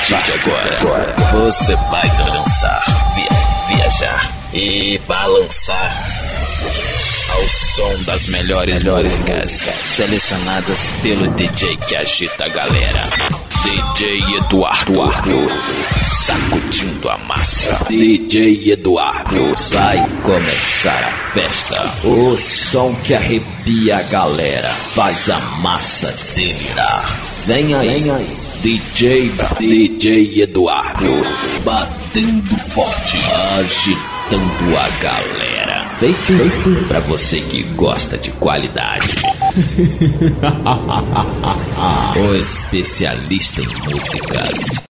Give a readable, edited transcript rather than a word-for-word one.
partir de agora, você vai dançar, viajar e balançar ao som das melhores músicas selecionadas pelo DJ que agita a galera. DJ Eduardo, sacudindo a massa. DJ Eduardo, vai começar a festa. O som que arrepia a galera, faz a massa delirar. Vem aí, DJ Eduardo, batendo forte, agitando a galera. Feito pra você que gosta de qualidade. O especialista em músicas.